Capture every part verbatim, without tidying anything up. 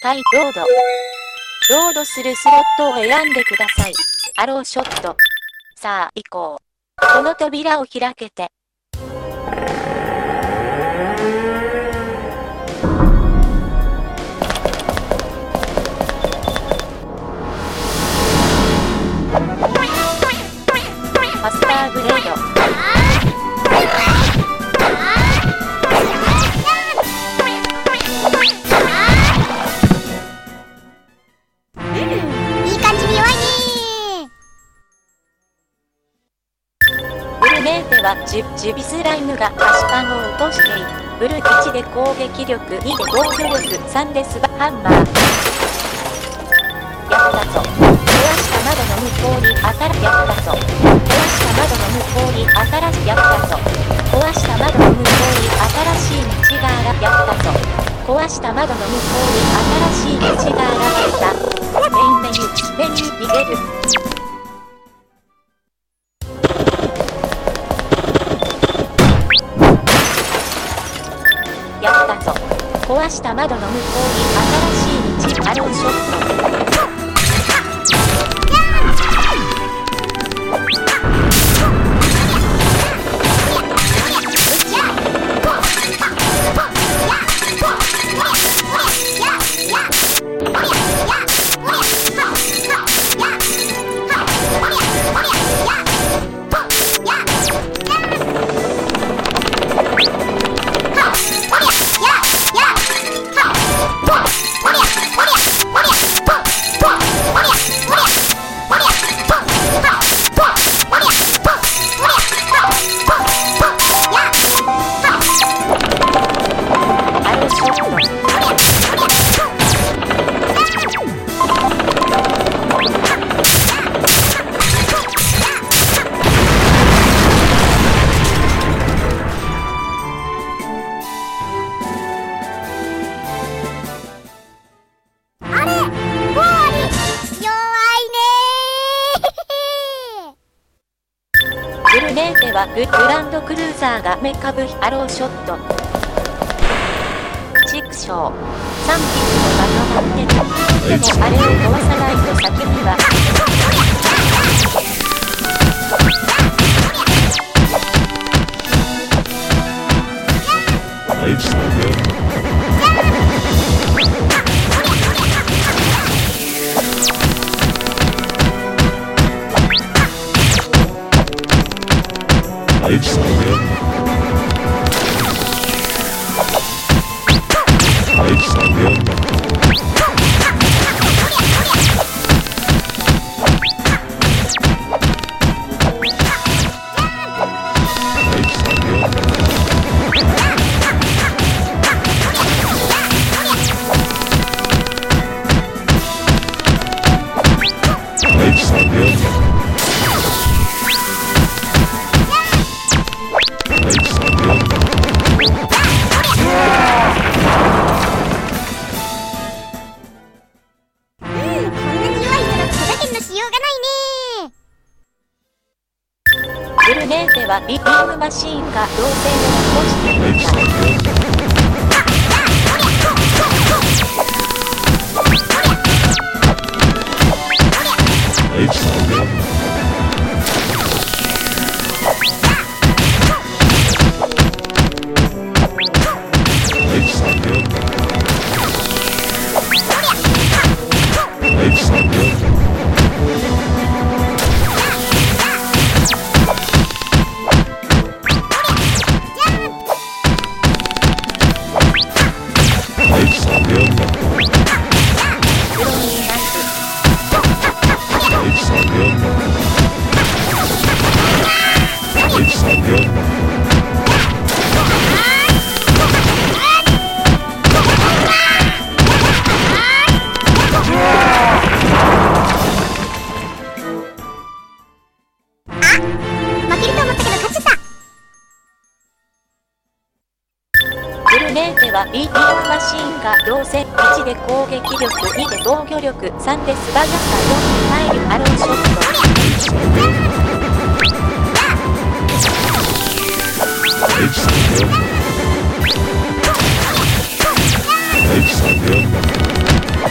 はい、ロード。ロードするスロットを選んでください。アローショット。さあ、行こう。この扉を開けて。マスターグレード。ジュ、ジュビスライムが菓子パンを落としている。ブルいちで攻撃力、にで防御力、さんでスバハンマー。やったぞ。壊した窓の向こうに当たら、やったぞ。壊した窓の向こうに新しい、やったぞ。壊した窓の向こうに新しい道があら、やったぞ。壊した窓の向こうに新しい道が現れた。メインメニュー、メニュー逃げる。壊した窓の向こうに新しい道、アローショット。ブルネーテはグランドクルーザーがメカブアローショット。チクショー。さんびきのまとまってる。でもあれを壊さないと先には。 It's good. It's good. It's good. ブルネーテはビームマシーンが導線を起こしていた。ブルネーテはビームマシーンが導線いちで攻撃力にで防御力さんで素早さよんで耐えるアローショット。 It's good.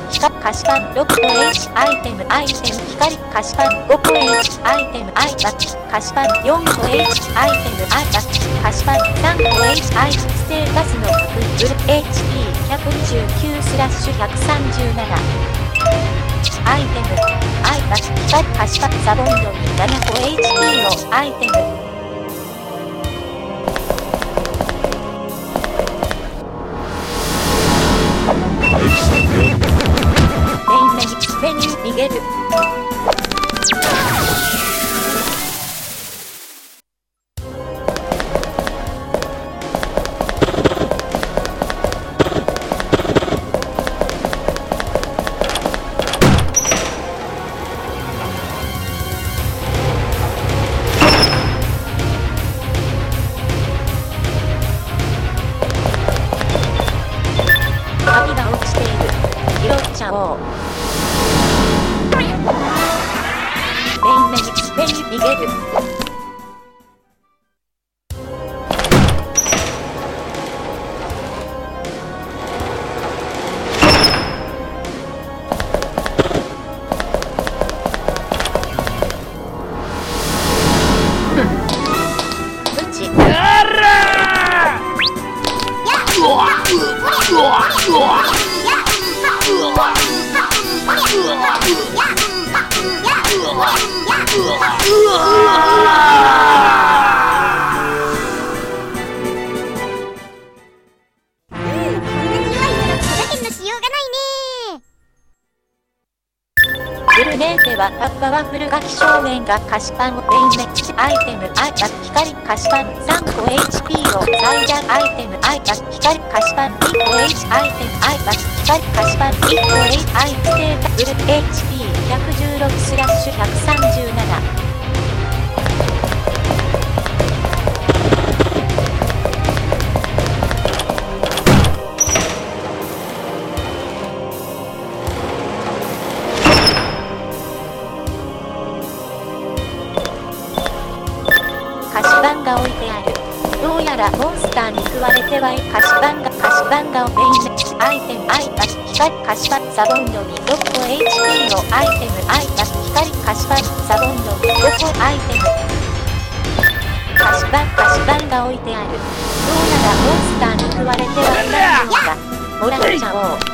光菓子パン ろく個 H アイテムアイテム光菓子パン ご個 H アイテムアイバッチ菓子パン よん個 H アイテムアイバッチ菓子パン さん個 H アイスステータスの服ブル エイチピーひゃくにじゅうきゅうスラッシュひゃくさんじゅうななアイテムアイバッチ光菓子パンサボンドになな個 エイチピー のアイテムメインメニューメニュー逃げる紙が落ちている拾っちゃおうメインメニューメニュー逃げるプチグルネーテはパパワフルガキ少年が菓子パンをメインメッチアイテムアイバッ光菓子パン さん個 エイチピー を最大アイテムアイバッ光菓子パン に個 H アイテムアイバッ光菓子パン いっ個 H アイステータブル エイチピーひゃくじゅうろくスラッシュひゃくさんじゅうなな菓子パンが置いてあるどうやらモンスターに食われてはい菓子パンが菓子パンがメインメッチアイテムアイバッ光菓子パンサボンドにろっ個 エイチピー のアイテムアイバッ光菓子パンサボンドにご個アイテム菓子パン菓子パンが置いてあるどうやらモンスターに食われてはいないようだもらっちゃおう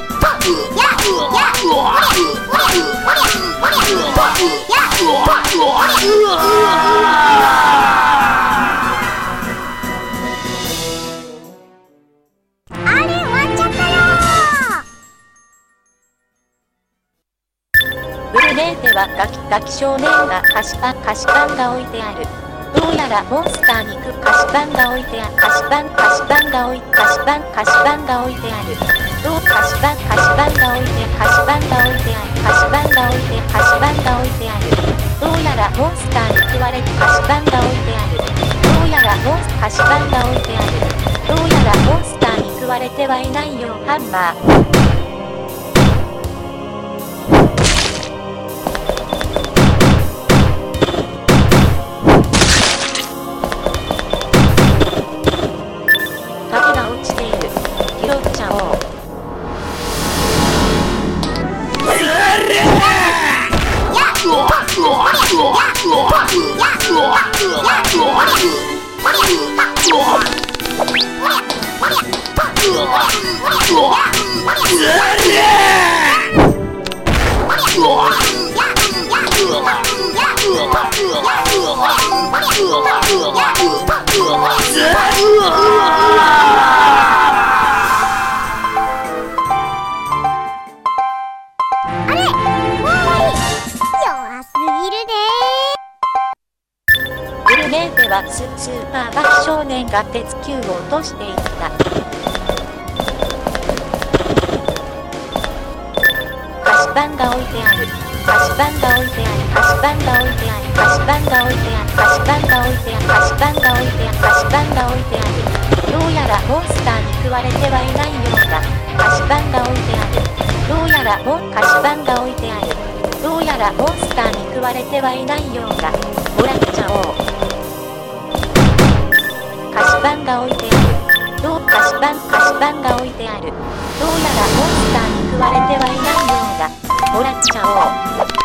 グルネーテはガキガキ少年が菓子パン菓子パンが置いてあるどうやらモンスターに食う菓子パンが置いてある菓子パン菓子パンが置い菓子パン菓子パンが置いてあるどう菓子パン菓子パンが置いて菓子パンが置いてある菓子パンが置いて菓子パンが置いてあるどうやらモンスターに食われて菓子パンが置いてあるどうやらモンス菓子パンが置いてあるどうやらモンスターに食われてはいないよハンマー拾っちゃおうグルネーテはススーパーガキ少年が鉄球を落としていった菓子パンが置いてある菓子パンが置いてある菓子パンが置いてある菓子パンが置いてある菓子パンが置いてある菓子パンが置いてある菓子パンが置いてあるどうやらモンスターに食われてはいないようだ菓子パンが置いてあるどうやらモン菓子パンが置いてあるどうやらモンスターに食われてはいないようだもらっちゃおう菓子パンが置いてあるどう菓子パン菓子パンが置いてあるどうやらモンスターに食救われてはいないようだ。もらっちゃおう。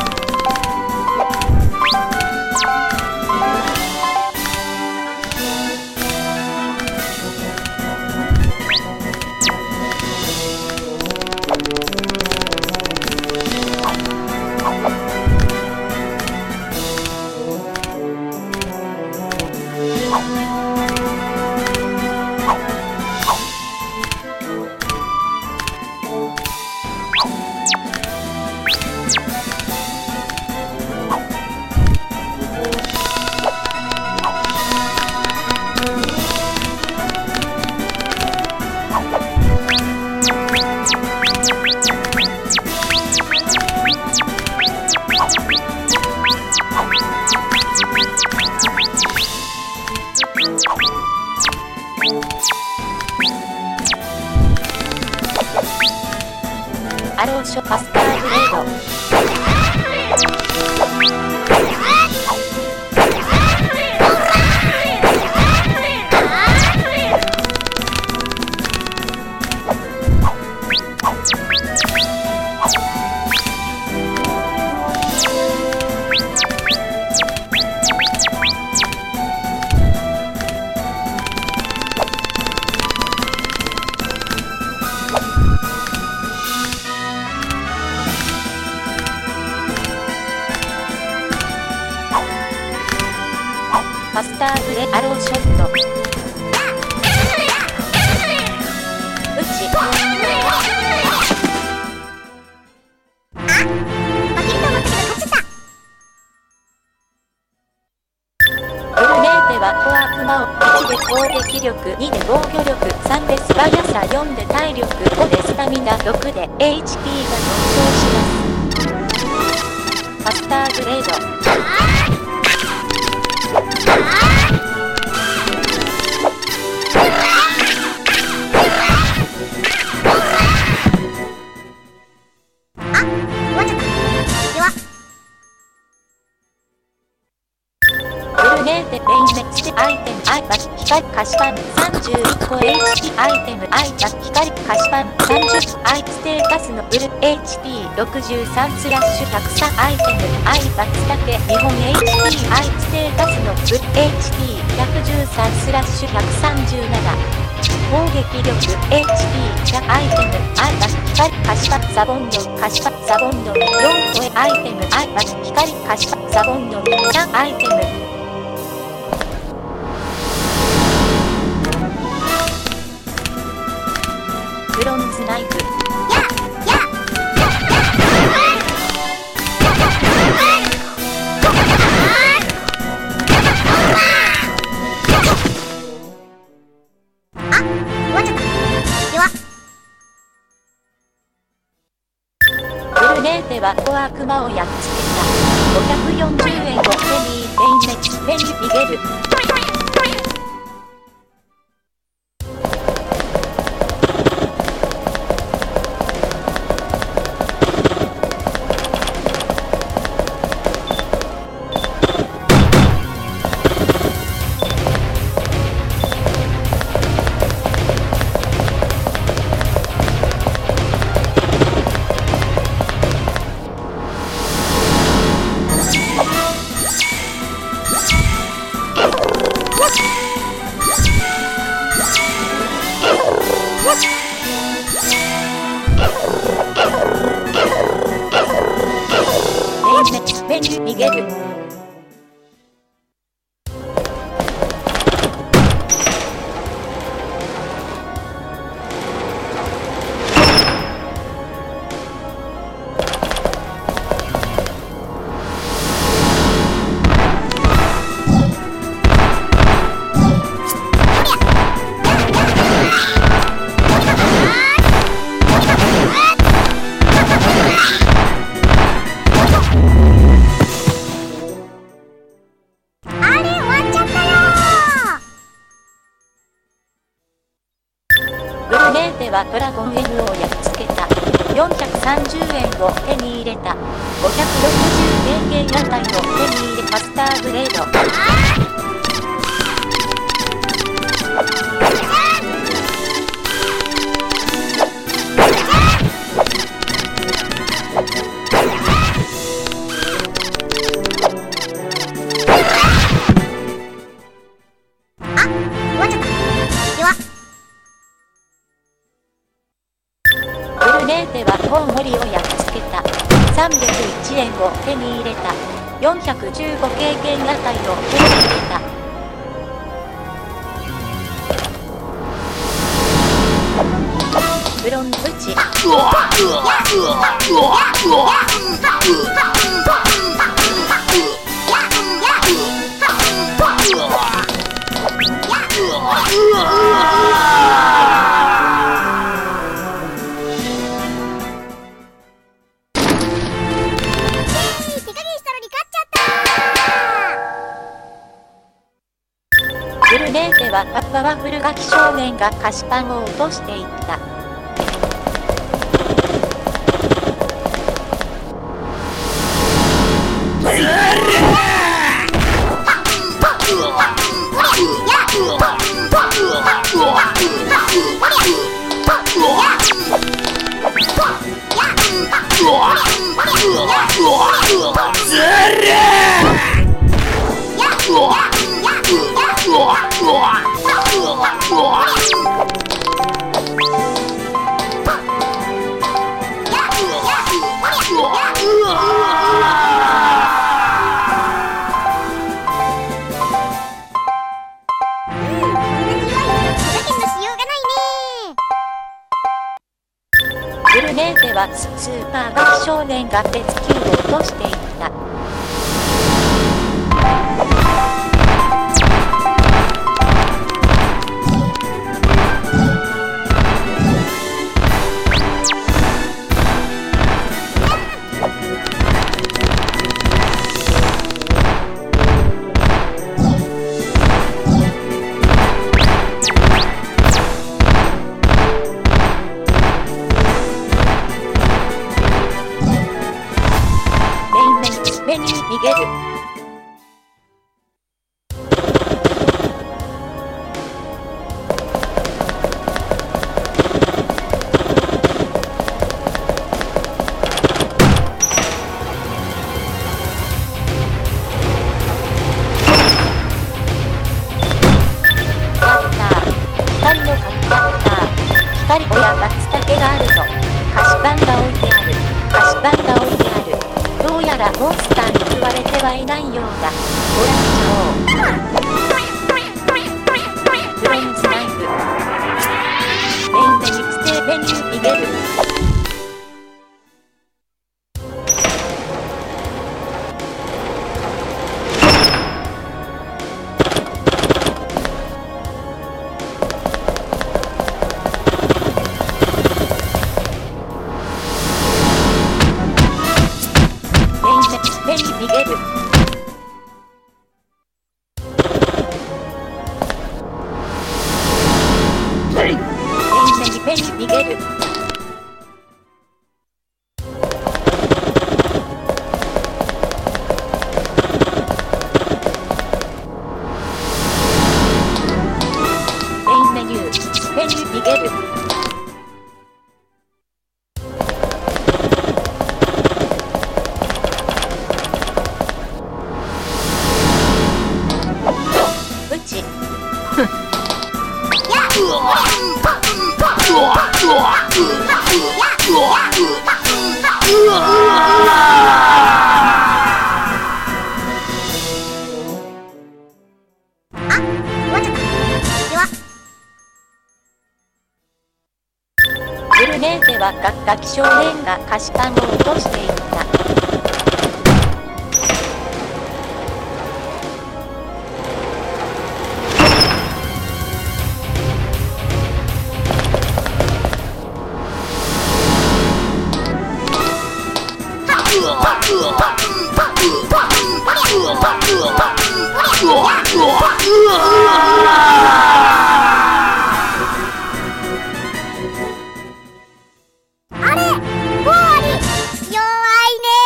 アローショパスターグレード。パスターグレアローショット。うち。ブルネーテはコアクマをいちで攻撃力、にで防御力、さんで素早さ、よんで体力、ごでスタミナ、ろくで エイチピー が上昇します。パスターグレード。ブルネーテレインメしてアイテムアイバ光菓子パンさんじゅういっこ エイチピー アイテムアイバ光菓子パンさんじゅうアイステータスのブル エイチピーろくじゅうさん スラッシュたくさんアイテムアイバツタケ日本 エイチピー アイステータスのブル エイチピーひゃくじゅうさん スラッシュひゃくさんじゅうなな攻撃力 エイチピーひゃく アイテムアイバ光菓子パンサボンド菓子パンサボンドよんこえアイテムアイバ光菓子パンサボンドさんアイテムブロンズナイフ。ブルネーテはコアクマをやっつけた。ごひゃくよんじゅうえんを手に入れインメ目に逃げる。目に逃げる。ブルネーテはドラゴン エム をやっつけた。よんひゃくさんじゅうえんを手に入れた。ごひゃくろくじゅう経験値を手に入れマスターグレード。 森をやっつけた。さんびゃくいちえんを手に入れた。よんひゃくじゅうご経験値を手に入れた。ブロンズ値。ブルネーテはパワフルガキ少年が菓子パンを落としていった。ブルネーテはスーパーガキ少年が鉄球を落としていった。目に逃げる。やったー。光の鍵だったー。光小屋がつたけがあるぞ。菓子パンが置いてある。菓子パンが置いてある。どうやらモンスターに食われてはいないようだ。ほらっちゃおう。ブレンズナイフ。メインで肉定メニュー逃げる。目に逃げる。目に目に逃げる。メインメニュー。目に逃げる。ブルネーテはガキ少年が菓子パンを落としていった。 あれ、ボーリ弱いね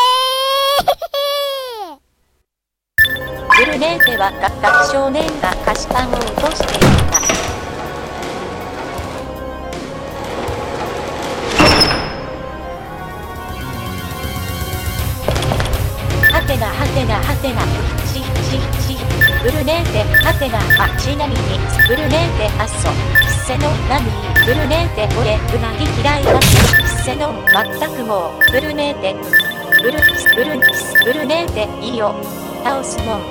ー。ブルネーテはガキ少年が菓子パンを落としていった。はてなはてなはてなちちちブルネーテはてなあちなみにブルネーテあっそせのなにブルネーテ俺うなぎ嫌いだしセノン全くもうブルネーテブルキスブルキスブルネーテいいよ倒すもん。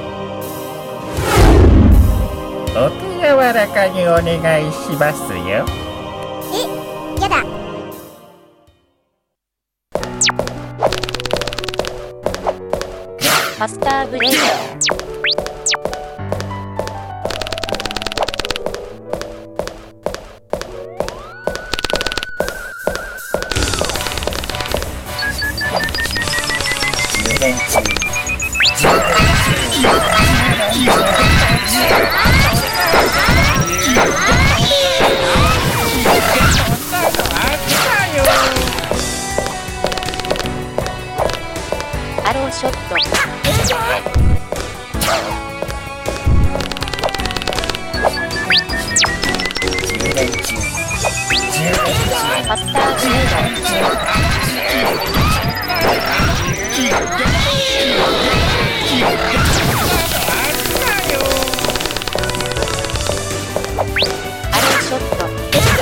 お手柔らかにお願いしますよ。 え、やだ。 マスターブレイドアローショットマスターブレイドアローショット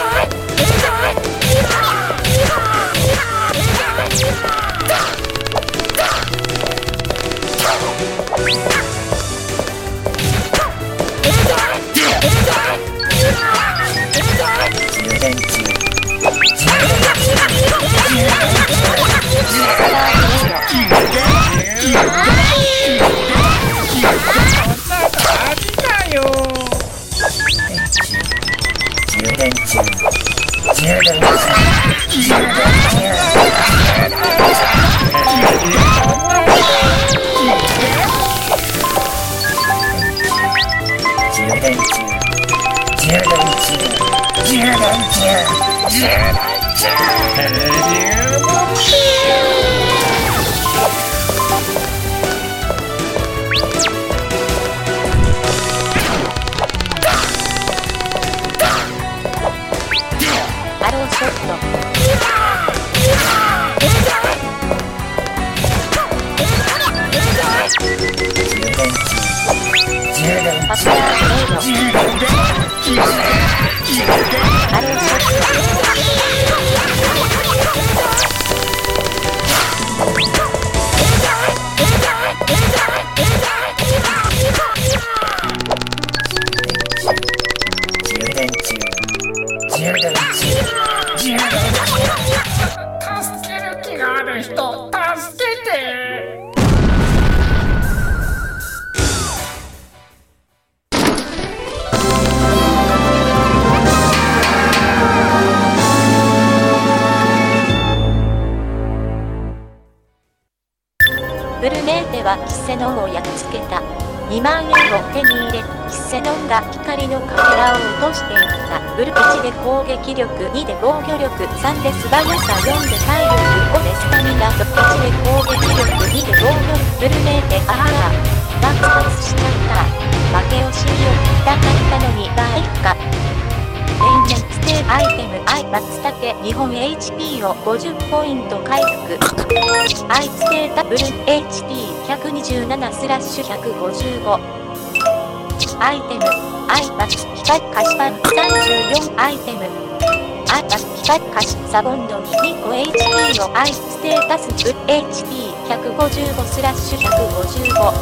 ブルネーテはキセノンをやっつけた。にまんえんを手に入れ、キセノンが光のかけらを落としていった。ブルいちで攻撃力、にで防御力、さんで素早さ、よんで体力、ごでスタミナ、いちで攻撃力、にで防御力。ブルネーテああバツバツしちゃった。負け惜しみを言いたかったのにまあいっか。電源ステーアイテムアイバツタケにほん エイチピー をごじゅっポイント回復。アイステータブル エイチピーひゃくにじゅうななスラッシュひゃくごじゅうご。アイテムアイバツ光菓子パンさんじゅうよんアイテムアイバツ光菓子サボンドににこ エイチピー をアイステータスブ エイチピーひゃくごじゅうごスラッシュひゃくごじゅうご。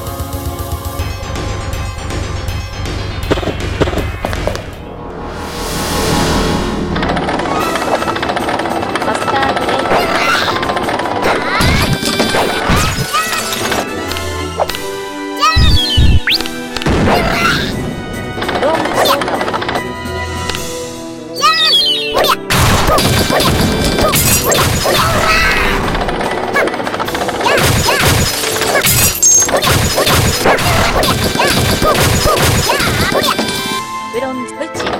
ブロンズブチ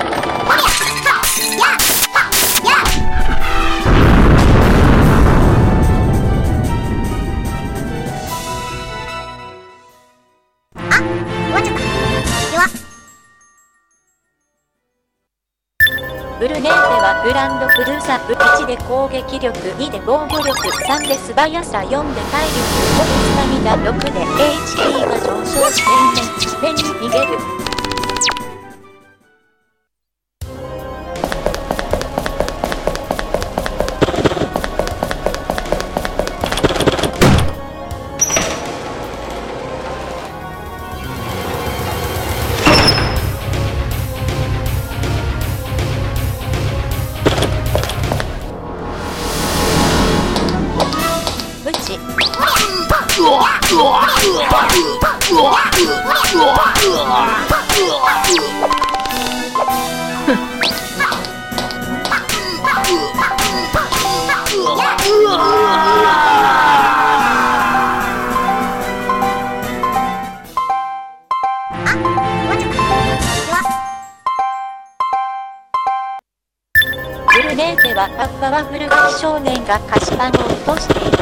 ブルネーテはグランドフルーザブいちで攻撃力、にで防御力、さんで素早さ、よんで体力、ごでスタミナ、ろくで エイチピー が上昇し年々面に逃げる。 し。グルネーテはパワフルガキ少年が菓子パンを落としていった。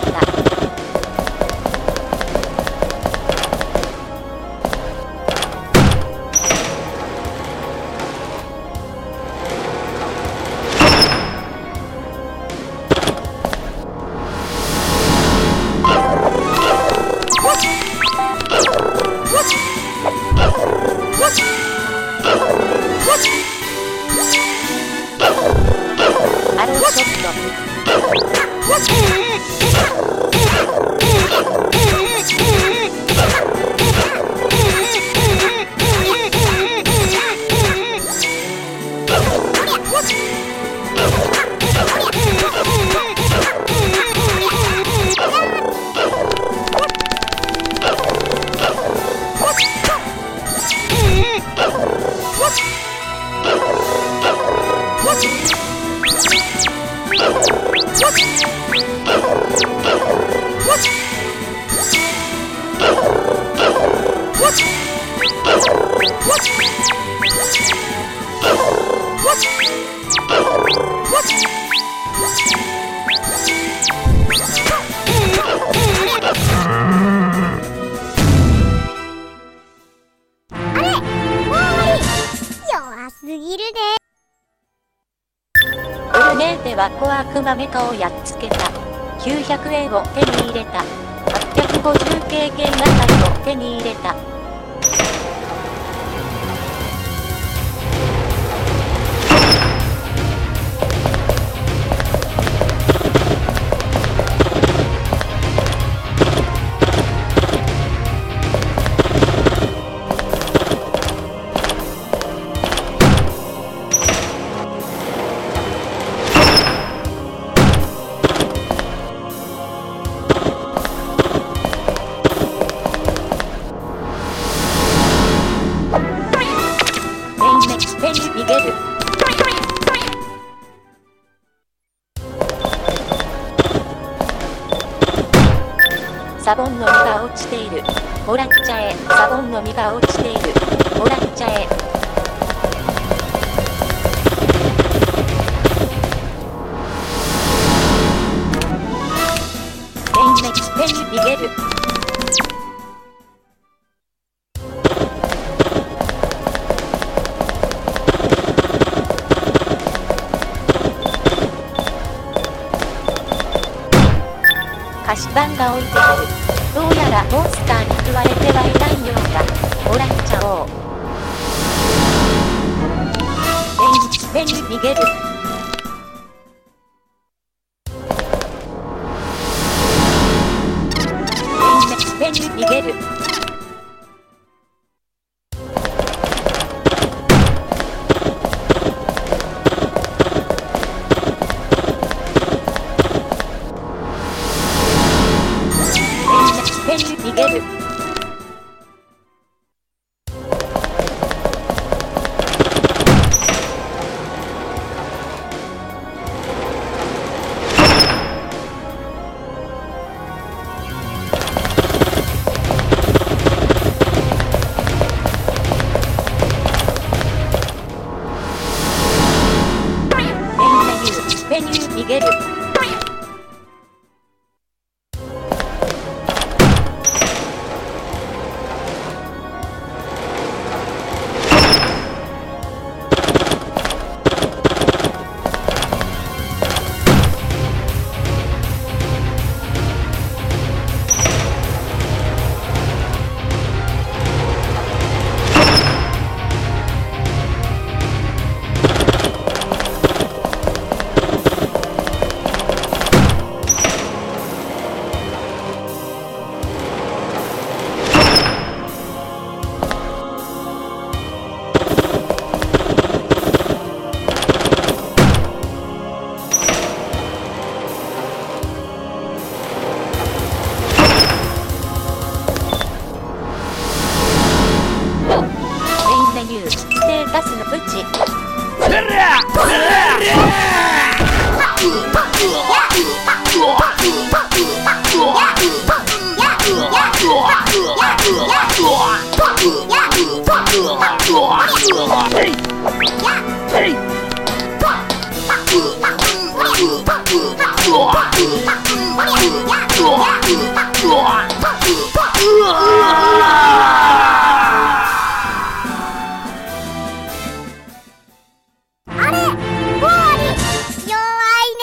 アローショット。 弱すぎるね。 グルネーテは小悪魔メカをやっつけた。きゅうひゃくえんを手に入れた。はっぴゃくごじゅう経験当たりを手に入れた。手に逃げる。サボンの実が落ちている。もらっちゃえ。サボンの実が落ちている。もらっちゃえ。点滅。手に逃げる。菓子パンが置いてある。どうやらモンスターに食われてはいないようだ。もらっちゃおう。手に逃げる。手に逃げる。手に逃げる。メニュー逃げる。 あれ、ボーリ弱い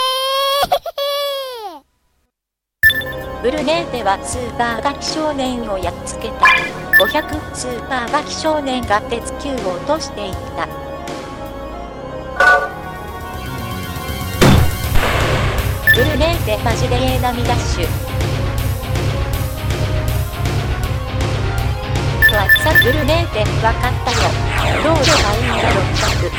ねー。 ブルネーテはスーパーガキ少年をやっつけた。ごひゃくスーパーガキ少年が鉄球を落としていった。ブルネーテマジでええ波ダッシュ。とあっさブルネーテわかったよ。どうればいいんだろっちゃく。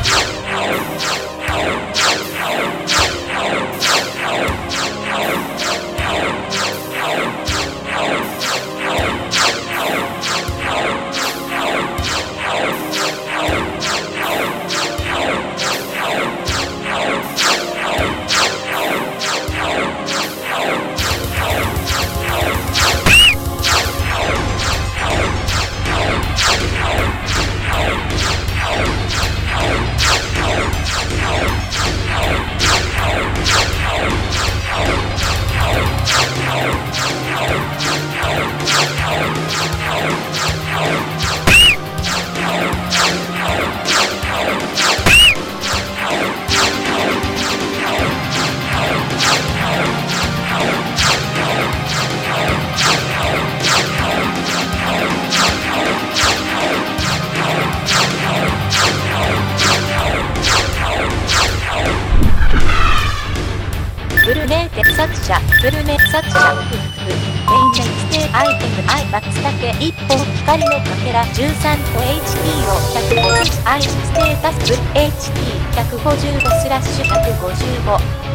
ブルネーテ作者、ブルネ作者、フッフ、メイン設定アイテム、アイマツタケ、いっぽん、光のかけら、じゅうさんと エイチピー をひゃくごじゅう、アイステータス、エイチピー、ひゃくごじゅうごスラッシュひゃくごじゅうご。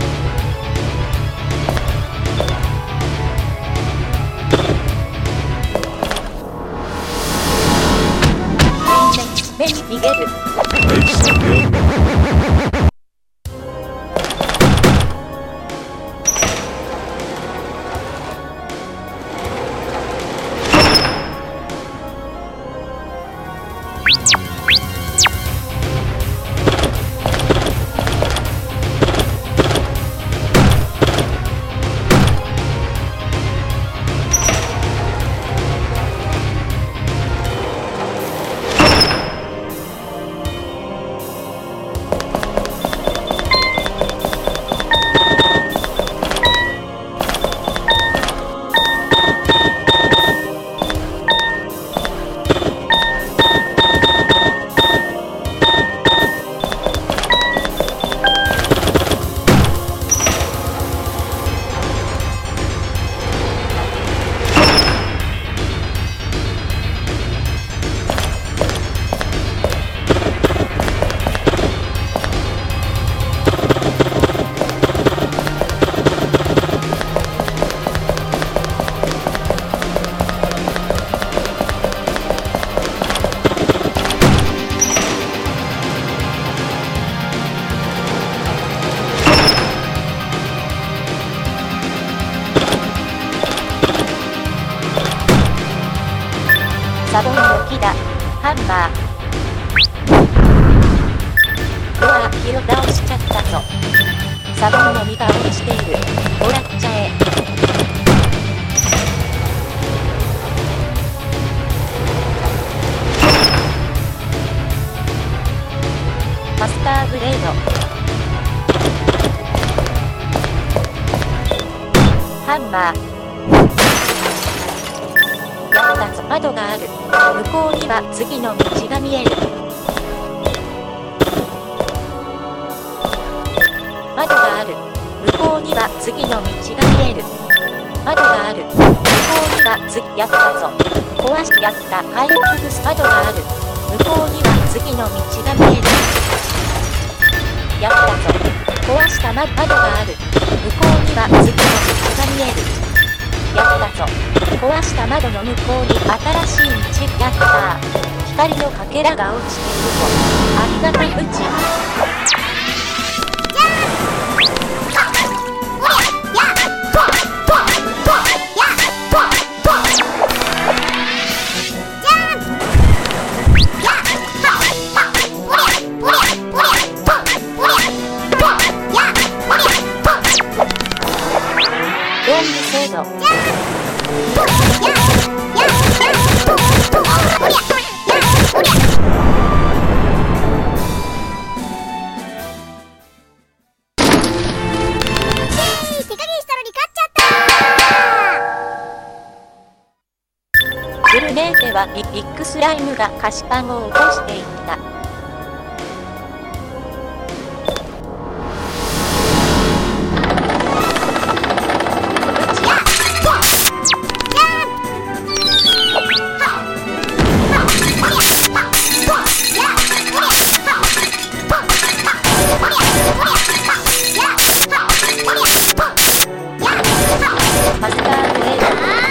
メイン目に逃げる。 大作業。 サボンの木だ。ハンマー。うわ、火を倒しちゃったぞ。サボンの実が落ちている。もらっちゃえ。マスターブレード。ハンマー。やったぞ。窓がある。向こうには次の道が見える。窓がある。向こうには次の道が見える。窓がある。向こうには次、やったぞ。壊し、やった。回復す。窓がある。向こうには次の道が見える。やったぞ。壊したま、窓がある。向こうには次の道が見える。やったぞ。壊した窓の向こうに新しい道。やったー。光のかけらが落ちているぞ。ありがたいうち。ロング精度。 ブルネーテはビッグスライムが菓子パンを落としていった。マスターグレード。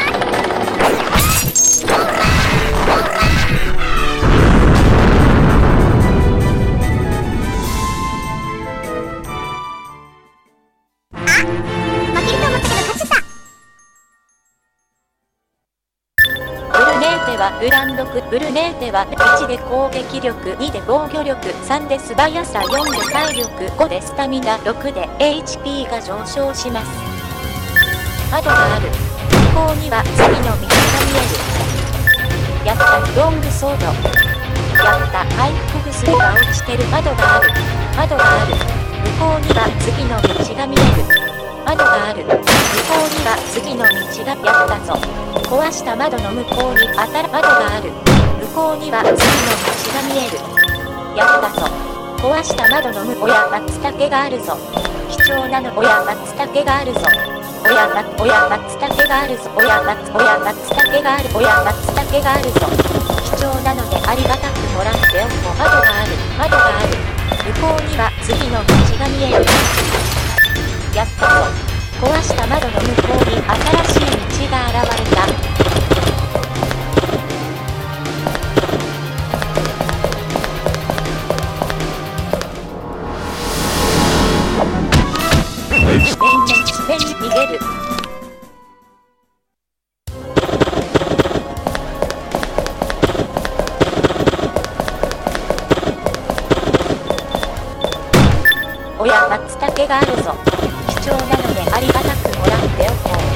ブランドクブルネーテはいちで攻撃力、にで防御力、さんで素早さ、よんで体力、ごでスタミナ、ろくで エイチピー が上昇します。窓がある。向こうには次の道が見える。やった、ロングソード。やった、回復薬が落ちてる。窓がある。窓がある。向こうには次の道が見える。窓がある。向こうには次の道がやったぞ。壊した窓の向こうに当たる。窓がある。向こうには次の道が見える。やったぞ。壊した窓の向こうや松茸があるぞ。貴重なの親松茸があるぞ。親松親松茸があるぞ。親松親松茸がある。親松茸があるぞ。貴重なのでありがたくもらっておこう。窓がある。窓がある。向こうには次の道が見える。やったぞ。壊した窓の向こうに新しい道が現れた。全然逃げる。おや松茸があるぞ。貴重なのでありがたくもらっておこう。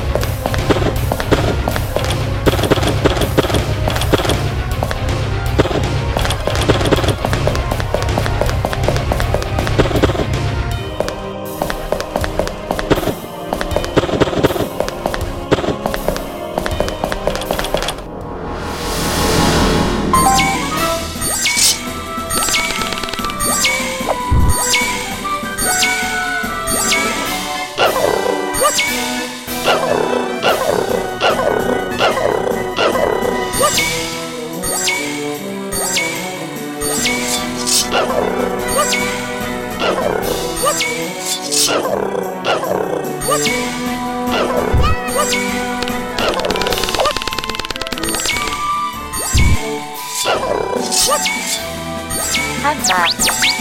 ハンマー。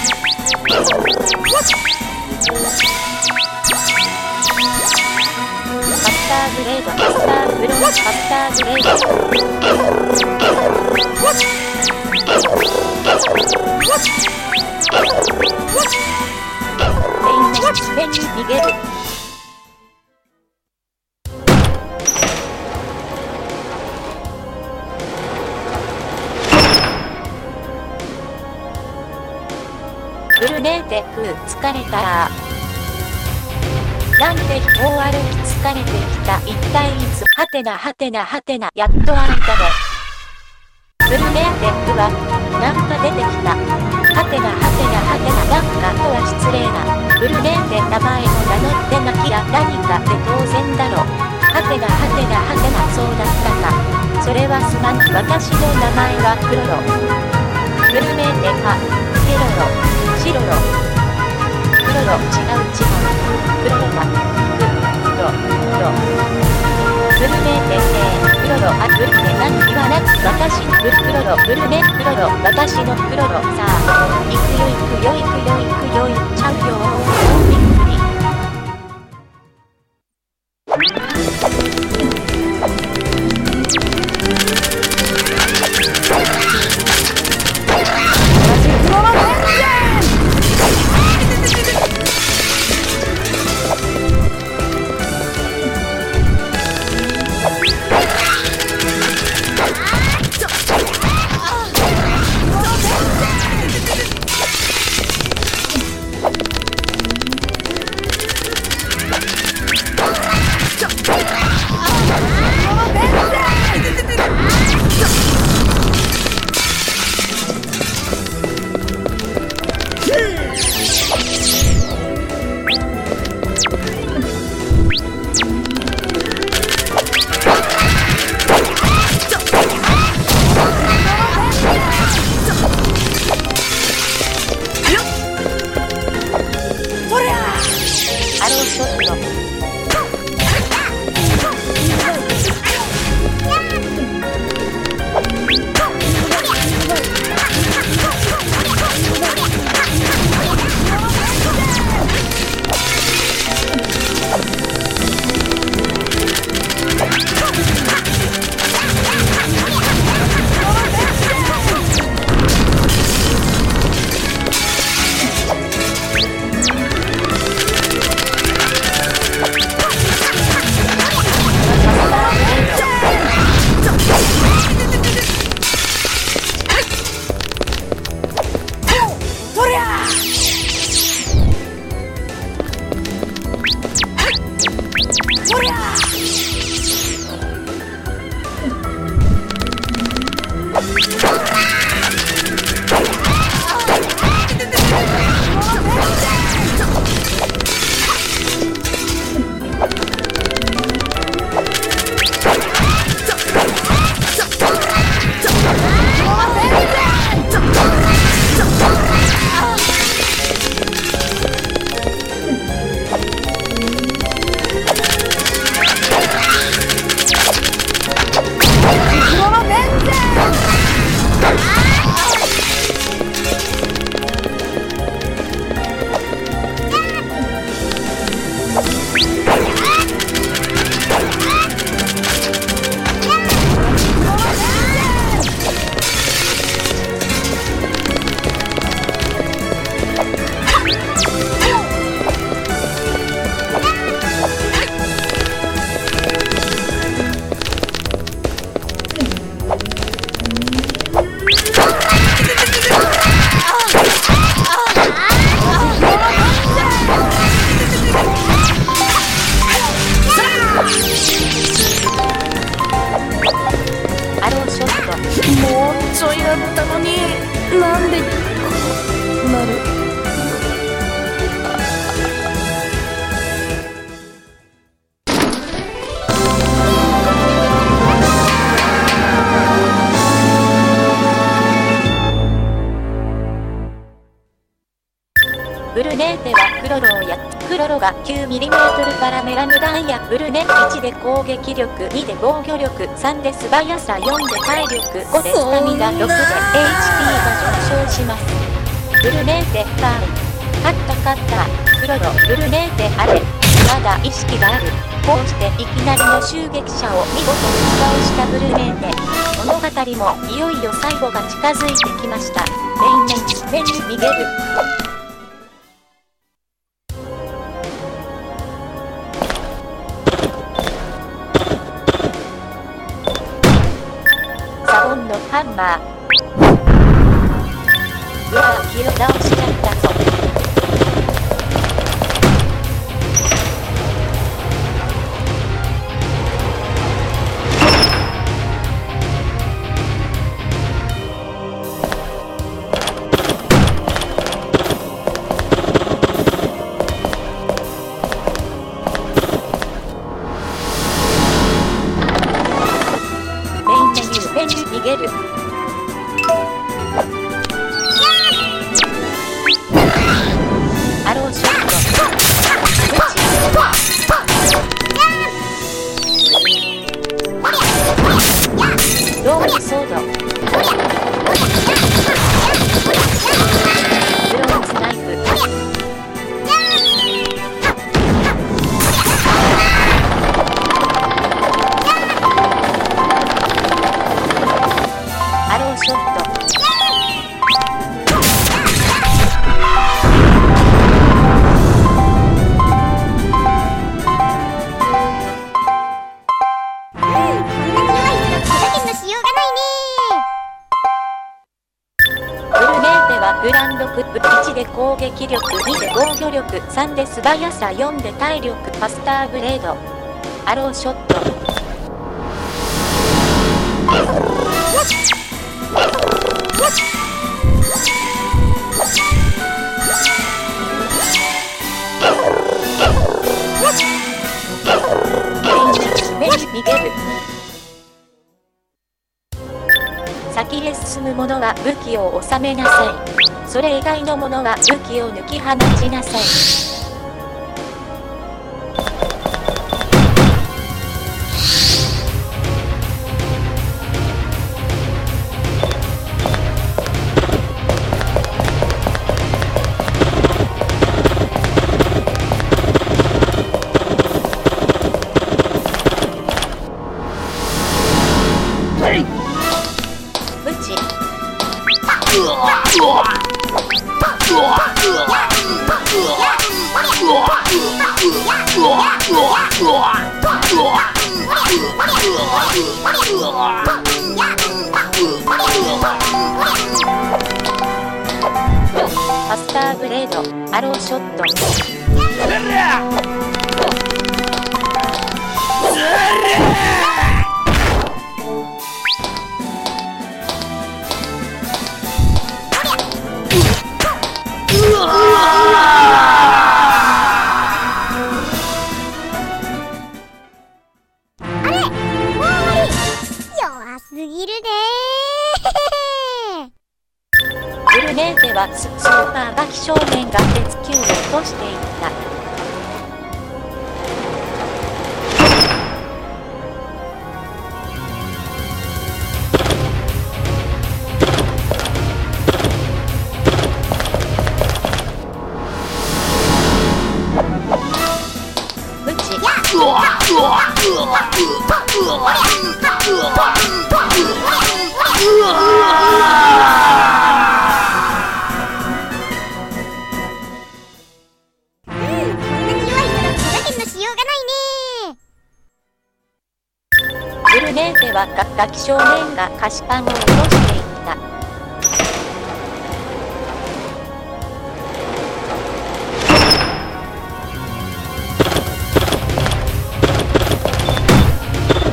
マスターグレード、マスターブロン、マスターグレード。全面に逃げる。ブルネーテフー疲れた。なんて人を歩き疲れてきた。一体いつはてなはてなはてなやっと会えたね。ブルネーテフはなんか出てきた。はてなはてなはてななんかとは失礼な。ブルネーテ名前を名乗ってなきゃ何かで当然だろ。はてなはてなはてなそうだったか。それはすまん。私の名前はクロロ。ブルネーテかケロロシロロクロロ違う違うクロロだクロロブルネーテねクロロあブルネ何言わなく私のブルクロロブルネクロロ私のクロロさあ行くよ行くよ行くよ行くよ行っちゃうよびっくり。 なんでこうなる。 ブルネーテはクロロをやクロロが きゅうミリメートル からメラムダンやブルネいちで攻撃力にで防御力さんで素早さよんで体力ごでスタミナろくで エイチピー が上昇します。ブルネーテターン。勝った勝ったクロロブルネーテあれまだ意識がある。こうしていきなりの襲撃者を見事に倒したブルネーテ。物語もいよいよ最後が近づいてきました。メインメンメンミゲル。サボンのハンマー。うわぁ、気を倒しちゃったぞ。メニュー逃げる。アローショット。ブチ。ロールソード。ブローンスナイフ。アローショット。グランドクップいちで攻撃力にで防御力さんで素早さよんで体力パスターブレードアローショット目に逃げる先へ進む者は武器を収めなさい。それ以外の者は武器を抜き放ちなさい。ブチパスターブレードアローショットすぎるねブルネーテはススーパーガキ少年が鉄球を落としていった。ブチブルネーテはガキ少年が菓子パンを落としていった。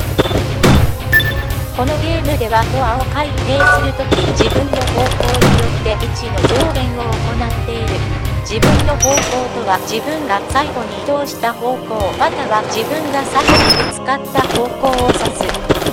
このゲームではドアを開閉するとき自分の方向によていちの増減を行っている。自分の方向とは自分が最後に移動した方向または自分が最後にぶつかった方向を指す。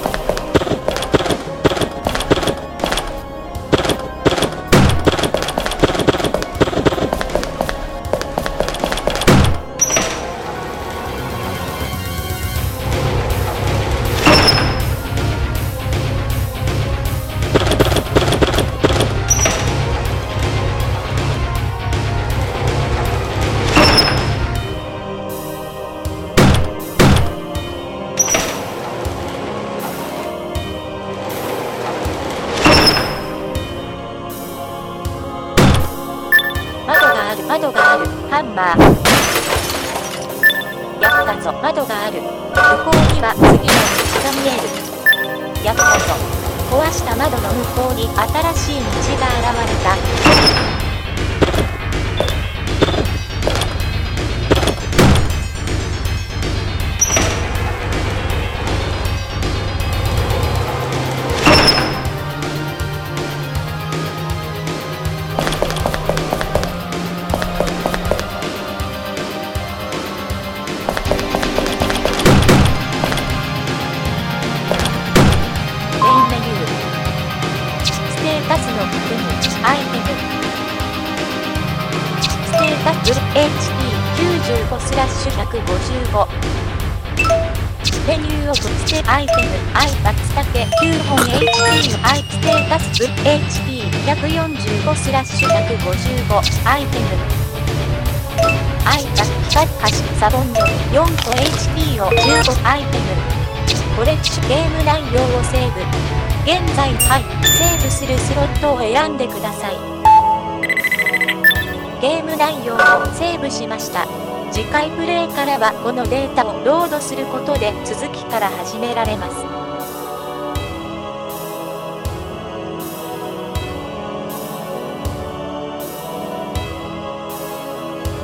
窓がある。ハンマー。やったぞ。窓がある。向こうには次の道が見える。やったぞ。壊した窓の向こうに新しい道が現れた。ステータスの確認、アイテム。ステータス エイチピーきゅうじゅうごスラッシュひゃくごじゅうご。メニューオフステアイテム、アイバツタケきゅうほん エイチピー のアイステータス エイチピーひゃくよんじゅうごスラッシュひゃくごじゅうごアイテム。アイバツ光菓子サボンドよんと エイチピー をじゅうごアイテム。コレクションゲーム内容をセーブ。現在、はい、セーブするスロットを選んでください。ゲーム内容をセーブしました。次回プレイからはこのデータをロードすることで続きから始められます。